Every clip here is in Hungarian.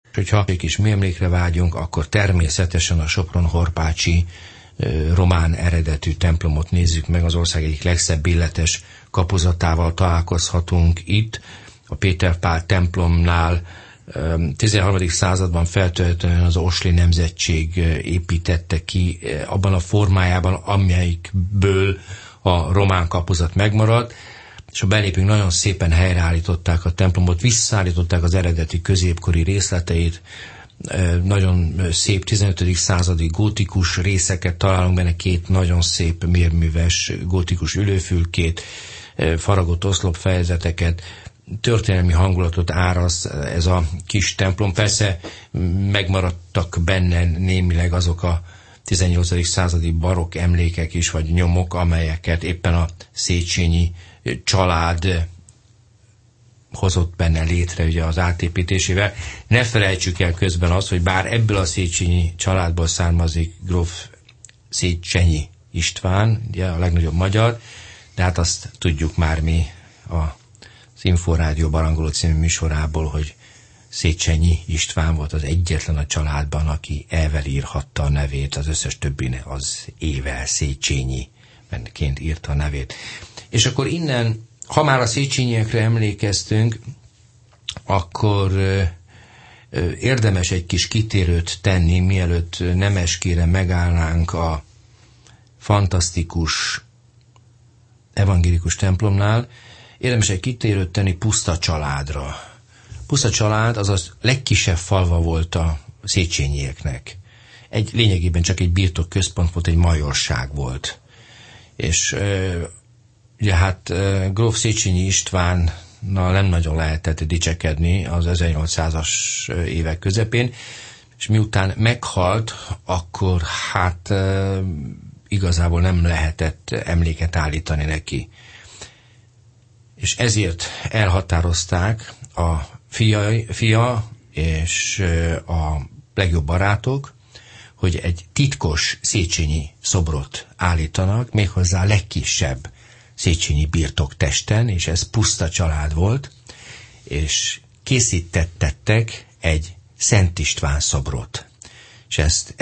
Hogyha egy kis műemlékre vágyunk, akkor természetesen a Sopron-Horpácsi román eredetű templomot nézzük meg, az ország egyik legszebb illetes kapuzatával találkozhatunk itt, a Péter Pál templomnál. 13. században feltehetően az Osli nemzetség építette ki abban a formájában, amelyikből a román kapuzat megmaradt, és a belépünk nagyon szépen helyreállították a templomot, visszaállították az eredeti középkori részleteit, nagyon szép 15. századi gótikus részeket találunk benne, két nagyon szép mérműves gótikus ülőfülkét, faragott oszlopfejezeteket, történelmi hangulatot árasz ez a kis templom. Persze megmaradtak benne némileg azok a 18. századi barokk emlékek is, vagy nyomok, amelyeket éppen a Széchenyi család hozott benne létre ugye az átépítésével. Ne felejtsük el közben azt, hogy bár ebből a Széchenyi családból származik gróf Széchenyi István, ugye a legnagyobb magyar, de hát azt tudjuk már mi az Inforádió Barangoló című műsorából, hogy Széchenyi István volt az egyetlen a családban, aki E-vel írhatta a nevét, az összes többi az E-vel, Széchenyiként írta a nevét. És akkor innen, ha már a Széchenyiekre emlékeztünk, akkor érdemes egy kis kitérőt tenni, mielőtt Nemeskére megállnánk a fantasztikus evangélikus templomnál, érdemes egy kitérőt tenni Puszta családra. Puszta család az a legkisebb falva volt a Széchenyieknek. Lényegében csak egy birtok központ volt, egy majorság volt. És ugye hát gróf Széchenyi Istvánnal nem nagyon lehetett dicsekedni az 1800-as évek közepén, és miután meghalt, akkor hát igazából nem lehetett emléket állítani neki. És ezért elhatározták a fia és a legjobb barátok, hogy egy titkos Széchenyi szobrot állítanak, méghozzá a legkisebb Széchenyi birtoktesten, és ez Puszta család volt, és készítettek egy Szent István szobrot. És ezt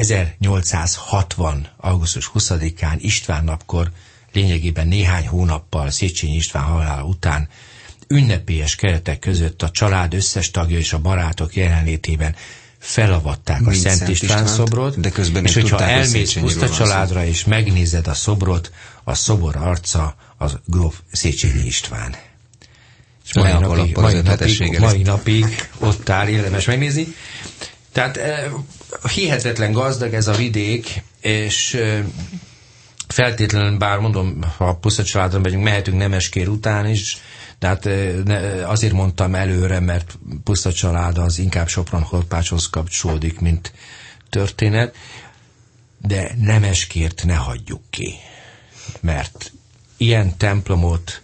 1860. augusztus 20-án István napkor, lényegében néhány hónappal Széchenyi István halála után ünnepélyes keretek között a család összes tagja és a barátok jelenlétében felavatták a Szent István szobrot, de közben és hogyha elmész Puszta családra és megnézed a szobrot, a szobor arca az gróf Széchenyi István. És mai napig ott áll, érdemes megnézni. Tehát hihetetlen gazdag ez a vidék, és feltétlenül, bár mondom, ha a Puszta családra megyünk, mehetünk Nemeskér után is, de hát azért mondtam előre, mert Puszta család az inkább Sopron-Horpácshoz kapcsolódik, mint történet, de Nemeskért ne hagyjuk ki, mert ilyen templomot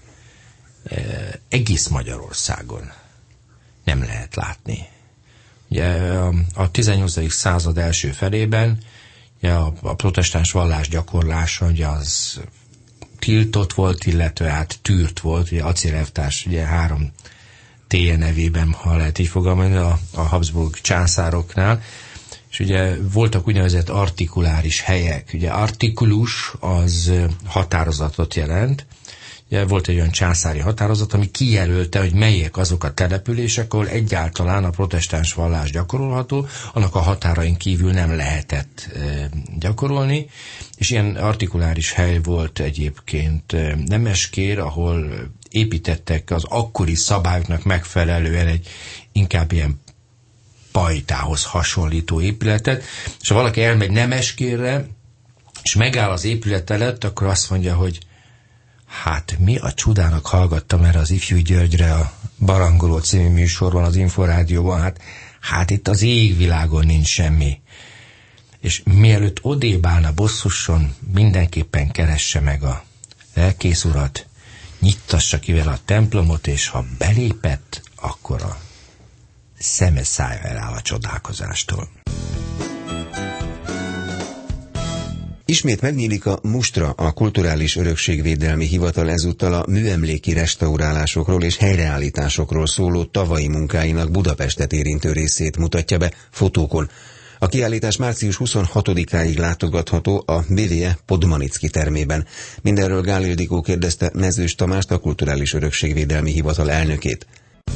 egész Magyarországon nem lehet látni. Ugye a 18. század első felében ugye a protestáns vallás gyakorlása ugye az tiltott volt, illetve hát tűrt volt, ugye acélelvtárs, ugye 3 T nevében, ha lehet így fogalmazni, a Habsburg császároknál, és ugye voltak úgynevezett artikuláris helyek. Ugye artikulus az határozatot jelent. Ugye volt egy olyan császári határozat, ami kijelölte, hogy melyek azok a települések, ahol egyáltalán a protestáns vallás gyakorolható, annak a határain kívül nem lehetett gyakorolni, és ilyen artikuláris hely volt egyébként Nemeskér, ahol építettek az akkori szabályoknak megfelelően egy inkább ilyen pajtához hasonlító épületet, és ha valaki elmegy Nemeskérre, és megáll az épület előtt, akkor azt mondja, hogy hát mi a csodának hallgattam erre az Ifjú Györgyre a Barangoló című műsorban, az Inforádióban, hát itt az égvilágon nincs semmi. És mielőtt odébb állna bosszusson, mindenképpen keresse meg a lelkész urat, nyittassa ki vele a templomot, és ha belépett, akkor a szeme szája eláll a csodálkozástól. Ismét megnyílik a Mustra, a Kulturális Örökségvédelmi Hivatal ezúttal a műemléki restaurálásokról és helyreállításokról szóló tavalyi munkáinak Budapestet érintő részét mutatja be fotókon. A kiállítás március 26-áig látogatható a BVE Podmanicki termében. Mindenről Gál Ildikó kérdezte Mezős Tamást, a Kulturális Örökségvédelmi Hivatal elnökét.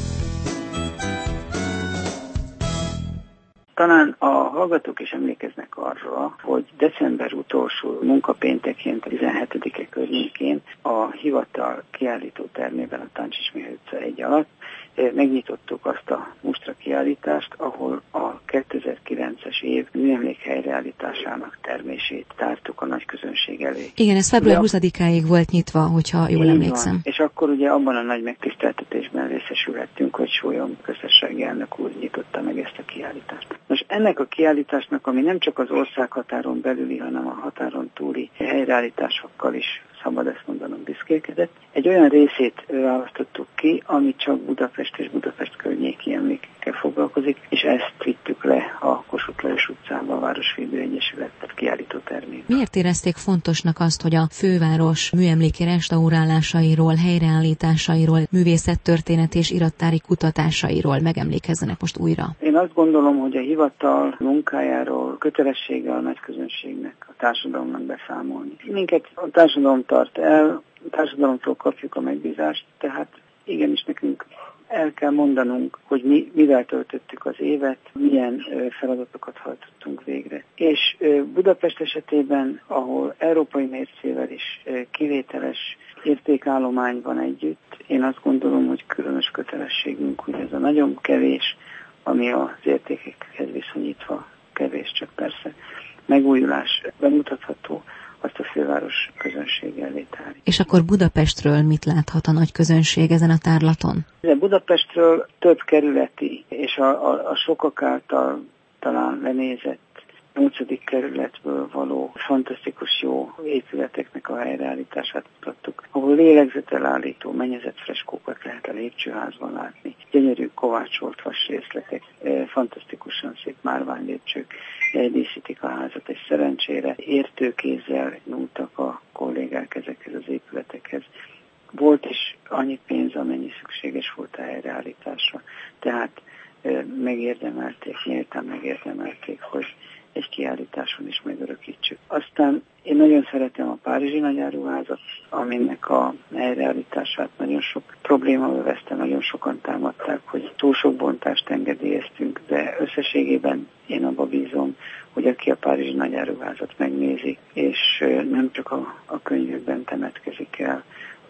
Talán a hallgatók is emlékeznek arra, hogy december utolsó munkapéntekén, 17-e környékén a hivatal kiállító termében, a Tancsics Mihály utca 1 alatt megnyitottuk azt a Mustra kiállítást, ahol a 2009-es év műemlék helyreállításának termését tártuk a nagy közönség elé. Igen, ez február 20-áig volt nyitva, hogyha jól emlékszem. Van. És akkor ugye abban a nagy megtiszteltetésben részesülhettünk, hogy Sólyom köztársasági elnök úr nyitotta meg ezt a kiállítást. Most ennek a kiállításnak, ami nem csak az országhatáron belüli, hanem a határon túli helyreállításokkal is, szabad ezt mondanom, büszkélkedett. Egy olyan részét választottuk ki, ami csak Budapest és Budapest környéki emlékekkel foglalkozik, és ezt vittük le a Kossuth Lajos utcába, a Városvédő Egyesület kiállító termében. Miért érezték fontosnak azt, hogy a főváros műemléki restaurálásairól, helyreállításairól, művészettörténet és irattári kutatásairól megemlékezzenek most újra? Én azt gondolom, hogy a hivatal munkájáról kötelessége a nagy közönségnek, a társadalomnak beszámolni. Minket a társadalom tart el, a társadalomtól kapjuk a megbízást, tehát igenis nekünk el kell mondanunk, hogy mivel töltöttük az évet, milyen feladatokat hajtottunk végre. És Budapest esetében, ahol európai mércével is kivételes értékállomány van együtt, én azt gondolom, hogy különös kötelességünk, hogy ez a nagyon kevés, ami az értékekhez viszonyítva kevés, csak persze megújulás bemutatható, azt a főváros közönség elé tárni. És akkor Budapestről mit láthat a nagy közönség ezen a tárlaton? Budapestről több kerületi, és a sokak által talán lenézett 8. kerületből való fantasztikus jó épületeknek a helyreállítását mutattuk, ahol lélegzetelállító mennyezetfreskókat lehet a lépcsőházban látni, gyönyörű kovácsolt vasrészletek, fantasztikusan szép márványlépcsők díszítik a házat, és szerencsére értőkézzel nyúltak a kollégák ezekhez az épületekhez. Volt is annyi pénz, amennyi szükséges volt a helyreállításra, tehát megérdemelték, nyíltan megérdemelték, hogy egy kiállításon is megörökítsük. Aztán én nagyon szeretem a Párizsi Nagyáruházat, aminek a helyreállítását nagyon sok probléma övezte, nagyon sokan támadták, hogy túl sok bontást engedélyeztünk, de összességében én abba bízom, hogy aki a Párizsi Nagyáruházat megnézi, és nem csak a könyvekben temetkezik el,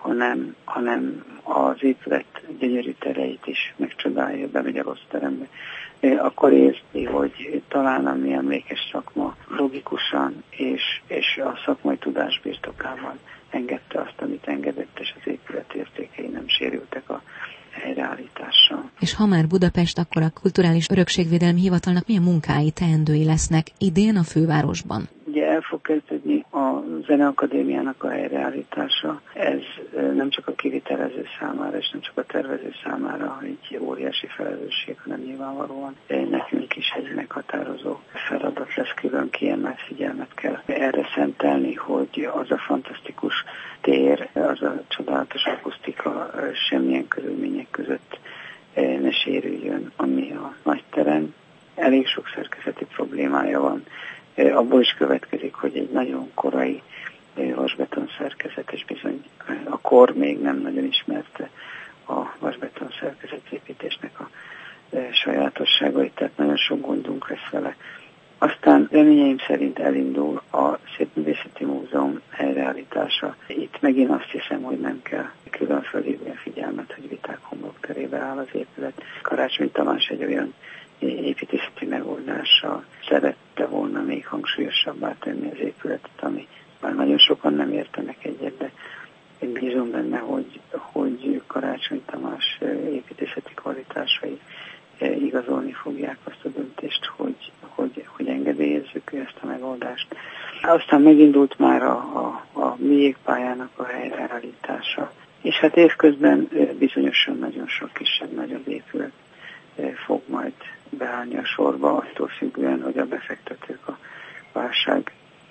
hanem az épület gyönyörű tereit is megcsodálja, bemegy a rossz terembe, akkor érzi, hogy talán a mi emlékes szakma logikusan és a szakmai tudás birtokában engedte azt, amit engedett, és az épület értékei nem sérültek a helyreállítással. És ha már Budapest, akkor a Kulturális Örökségvédelmi Hivatalnak milyen munkái, teendői lesznek idén a fővárosban? Ugye el fog kezdődni a Zeneakadémiának a helyreállítása. Ez nem csak a kivitelező számára, és nem csak a tervező számára egy óriási felelősség, hanem nyilvánvalóan nekünk is egy meghatározó feladat lesz, külön kiemelt figyelmet kell erre szentelni, hogy az a fantasztikus tér, az a csodálatos akusztika semmilyen körülmények között ne sérüljön, ami a nagyterem. Elég sok szerkezeti problémája van. Abból is következik, hogy egy nagyon korai vasbeton szerkezet, és bizony a kor még nem nagyon ismerte a vasbeton szerkezetépítésnek a sajátosságait, tehát nagyon sok gondunk lesz vele. Aztán reményeim szerint elindul a Szépművészeti Múzeum helyreállítása. Itt megint azt hiszem, hogy nem kell külön felhívni a figyelmet, hogy Viták homlokterébe áll az épület. Karácsony Tamás egy olyan építészeti megoldással szerette volna még hangsúlyosabbá tenni az épületet, ami már nagyon sokan nem értenek egyet, de én bízom benne, hogy Karácsony Tamás építészeti kvalitásai igazolni fogják azt a döntést, hogy engedélyezzük ezt a megoldást. Aztán megindult már a mi jégpályának a helyreállítása, és hát évközben bizonyosan nagyon sok kisebb, nagyobb épület fog majd beállni a sorba, attól függően, hogy a befektetők a válság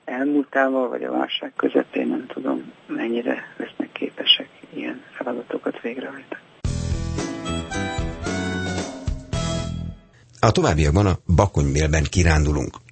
elmúltával, vagy a válság közepén nem tudom, mennyire lesznek képesek ilyen feladatokat végrehajtani. A továbbiakban a Bakonymélben kirándulunk.